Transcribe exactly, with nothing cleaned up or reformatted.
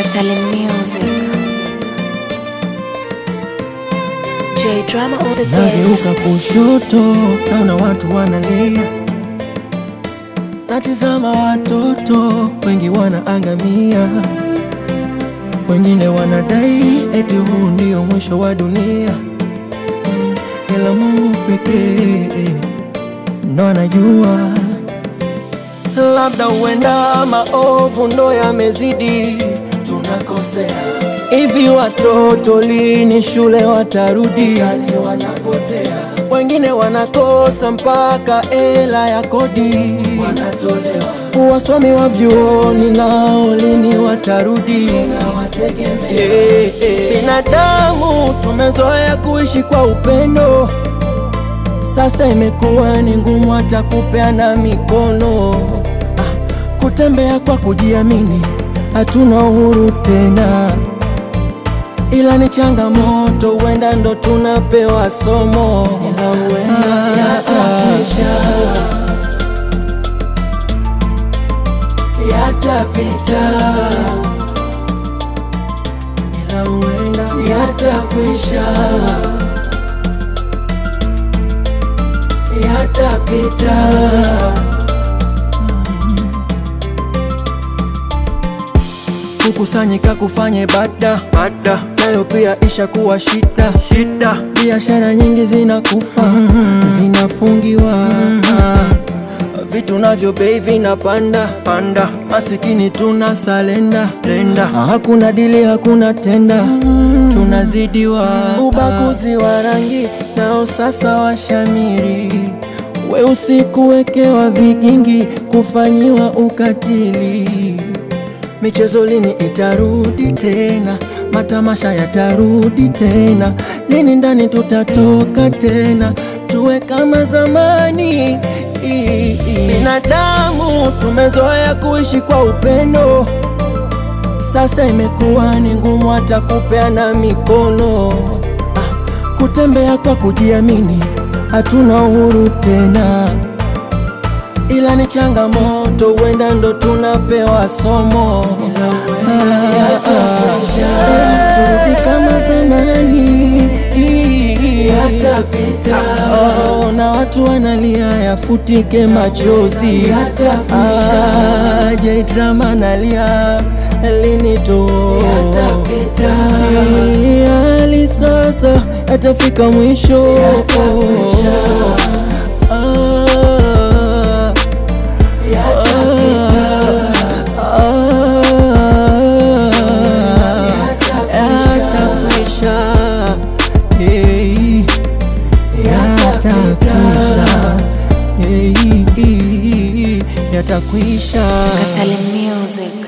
Katali Music. J Drama on the beat. Nageuka kushoto, naona watu wanalia. Natizama watoto, wengi wanaangamia. Wengine wanadai eti huu ndio mwisho wa dunia. Ila Mungu pekee ndo anajua. Labda huenda maovu ndo yamezidi, tunakosea. Hivi watoto lini shule watarudi? Yani wanapotea. Wengine wanakosa mpaka hela ya kodi wanatolewa. Wasomi wa vyuoni nao lini watarudi? Hey, hey. Binadamu tumezoea kuishi kwa upendo, sasa imekuwa ni ngumu hata kupeana mikono. ah, Kutembea kwa kujiamini, hatuna uhuru tena. Ila ni changamoto, wenda ndo tunapewa somo. Ila wenda yatakwisha, yatapita. Ila wenda yatakwisha, yatapita. Kukusanyika kufanya ibada, nayo pia isha kuwa shida, shida. Biashara nyingi zinakufa, mm -hmm. zinafungiwa, mm -hmm. Vitu navyo bei vinapanda, panda. Masikini tuna salenda, tenda. Hakuna dili, hakuna tenda, mm -hmm. tunazidiwa. Ubaguzi wa rangi nao sasa washamiri. Weusi kuwekewa vigingi, kufanyiwa ukatili. Michezo lini itarudi tena? Matamasha yatarudi tena? Lini ndani tutatoka tena tuwe kama zamani? Binadamu tumezoea kuishi kwa upendo, sasa imekuwa ni ngumu hata kupeana mikono. ah, Kutembea kwa kujiamini, hatuna uhuru tena. Ila ni changamoto, wenda ndo tunapewa somo. Turudi kama zamani, yatapita. Oh, na watu wanalia yafutike machozi. ah, J Drama nalia lini tu? Yatapita. Hali sasa yatafika mwisho. Yatakwisha. Katali Music.